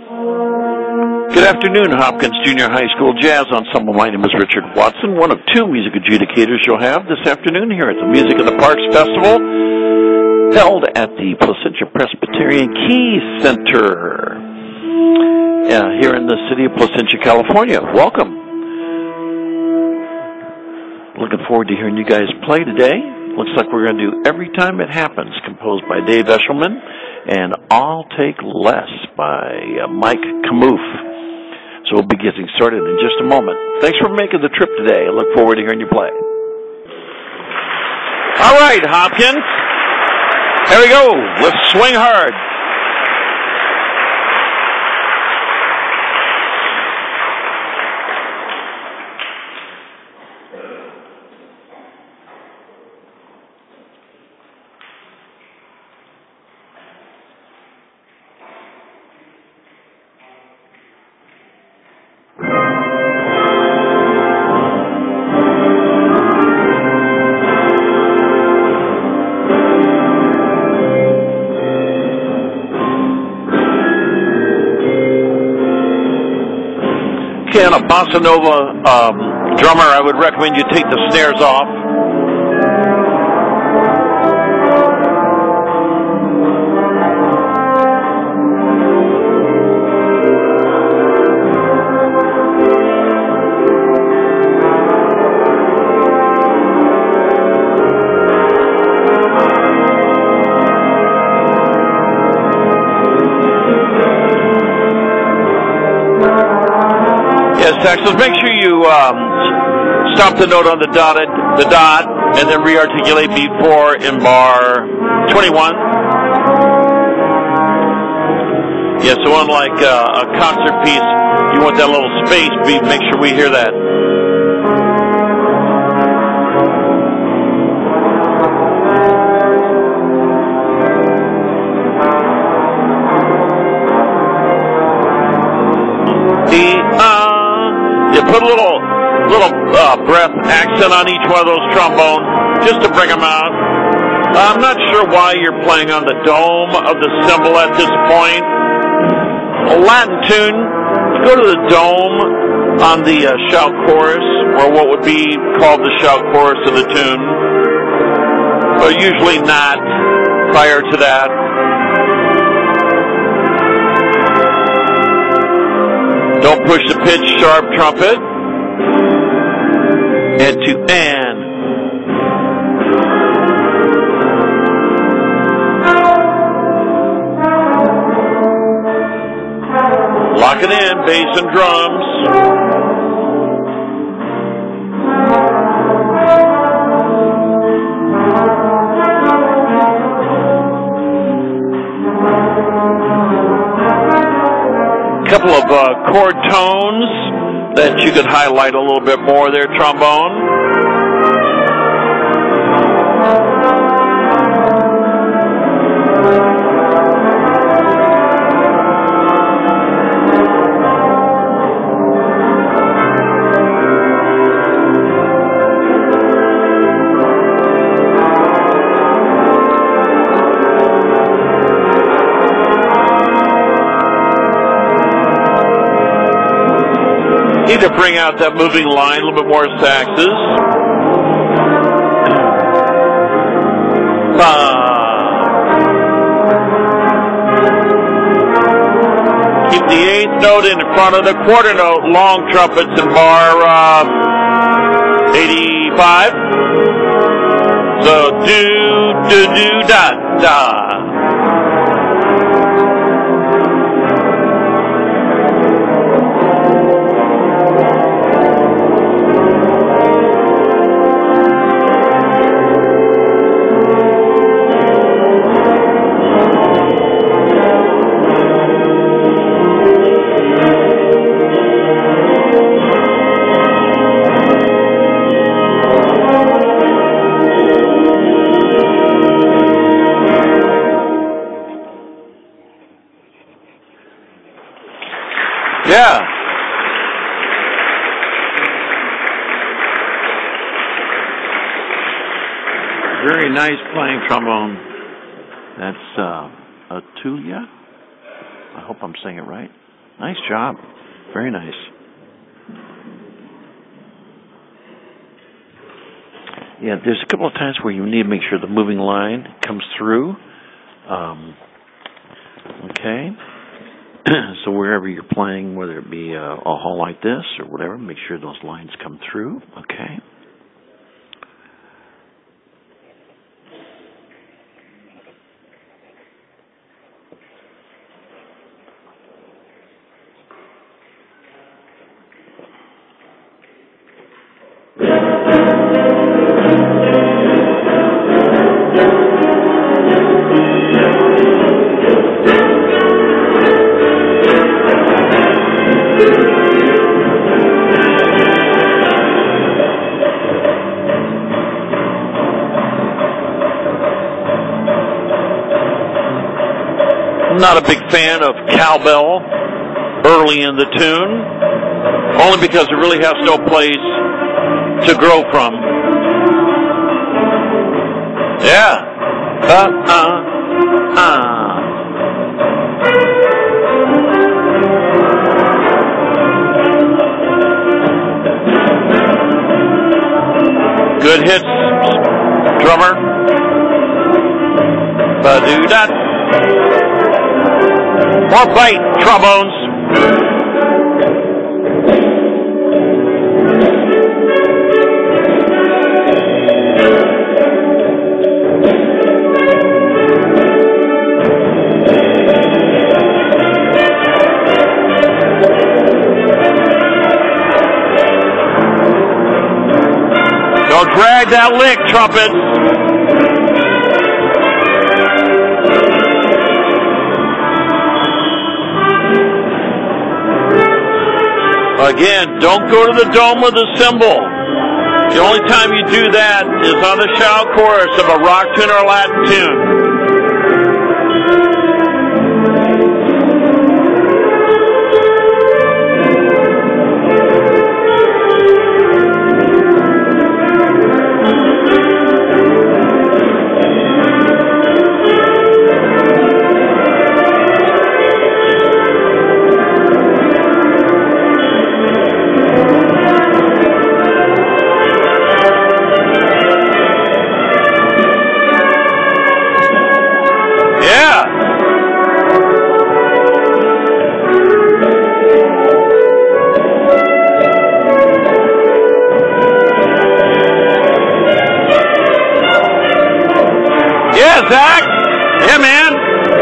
Good afternoon, Hopkins Junior High School Jazz Ensemble. My name is Richard Watson, one of two music adjudicators you'll have this afternoon here at the Music in the Parks Festival, held at the Placentia Presbyterian Key Center here in the city of Placentia, California. Welcome. Looking forward to hearing you guys play today. Looks like we're going to do Every Time It Happens, composed by Dave Eshelman, and I'll Take Less by Mike Kamouf. So we'll be getting started in just a moment. Thanks for making the trip today. I look forward to hearing you play. All right, Hopkins. Here we go. Let's swing hard. On a bossa nova drummer, I would recommend you take the snares off. Saxos, make sure you stop the note on the dot, and then re-articulate before in bar 21. Yeah, so unlike a concert piece, you want that little space. Make sure we hear that. Put a little breath accent on each one of those trombones, just to bring them out. I'm not sure why you're playing on the dome of the cymbal at this point. A Latin tune, go to the dome on the shout chorus, or what would be called the shout chorus of the tune, but usually not prior to that. Don't push the pitch, sharp trumpet. Head to and. Lock it in, bass and drums. Couple of chord tones that you could highlight a little bit more there, trombone. Need to bring out that moving line, a little bit more saxes. Keep the eighth note in front of the quarter note, long trumpets in bar 85. So do, da, da. Yeah. Very nice playing trombone. That's a Tulia. I hope I'm saying it right. Nice job. Very nice. Yeah, there's a couple of times where you need to make sure the moving line comes through. Okay. So wherever you're playing, whether it be a hall like this or whatever, make sure those lines come through. Okay. Not a big fan of cowbell early in the tune, only because it really has no place to grow from. Yeah. Good hits, drummer. Ba-doo-da. More bite, trombones. Don't drag that lick, trumpet. Again, don't go to the dome with the cymbal. The only time you do that is on the shout chorus of a rock tune or a Latin tune. Zach? Yeah, man.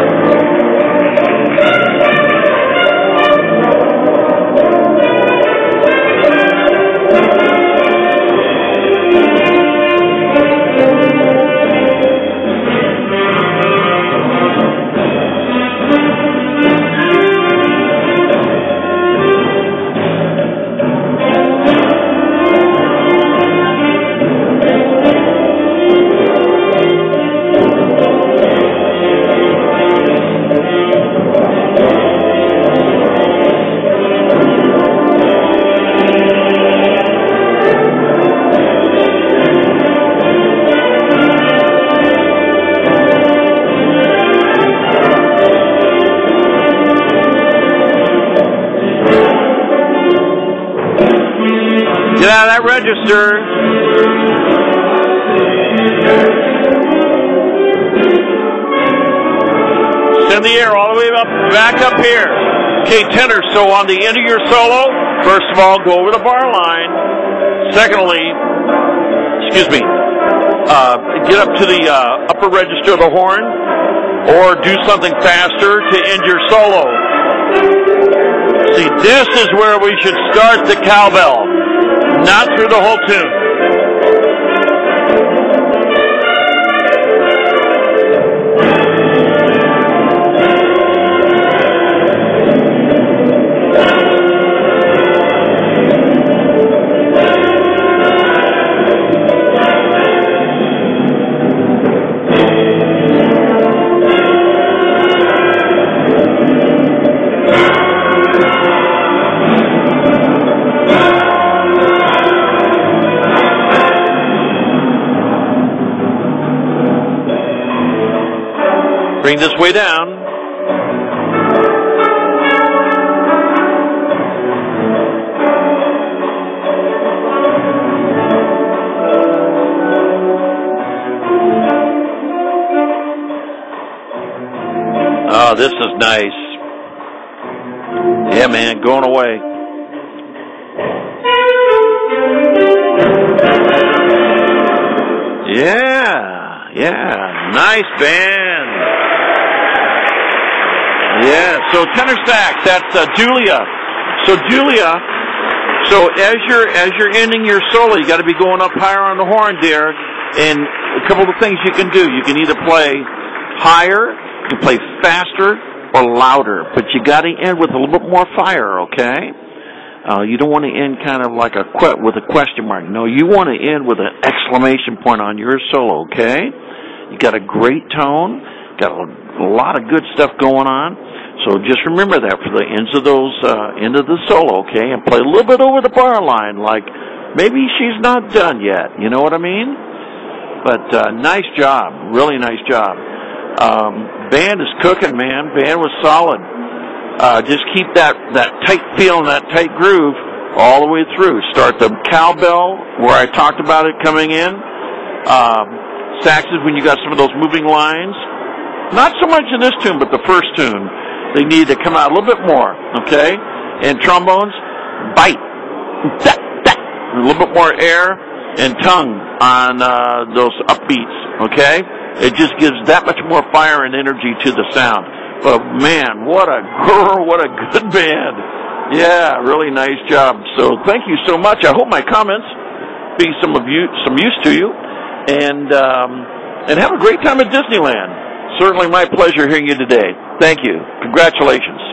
Get out of that register. Send the air all the way up, back up here. Okay, tenor. So on the end of your solo, first of all, go over the bar line. Secondly, get up to the upper register of the horn, or do something faster to end your solo. See, this is where we should start the cowbell. Not through the whole tune. Bring this way down. Oh, this is nice. Yeah, man, going away. Yeah, nice band. Yeah, so tenor sax, that's Julia. So Julia, as you're ending your solo, you got to be going up higher on the horn there. And a couple of things you can do. You can either play higher, you can play faster, or louder. But you got to end with a little bit more fire, okay? You don't want to end kind of like with a question mark. No, you want to end with an exclamation point on your solo, okay? You got a great tone, got a lot of good stuff going on. So just remember that for the ends of end of the solo, okay? And play a little bit over the bar line, like maybe she's not done yet. You know what I mean? But nice job, really nice job. Band is cooking, man. Band was solid. Just keep that tight feel and that tight groove all the way through. Start the cowbell where I talked about it coming in. Saxes when you got some of those moving lines. Not so much in this tune, but the first tune. They need to come out a little bit more, okay? And trombones, bite. A little bit more air and tongue on those upbeats, okay? It just gives that much more fire and energy to the sound. But man, what a good band. Yeah, really nice job. So thank you so much. I hope my comments be some use to you. And have a great time at Disneyland. Certainly my pleasure hearing you today. Thank you. Congratulations.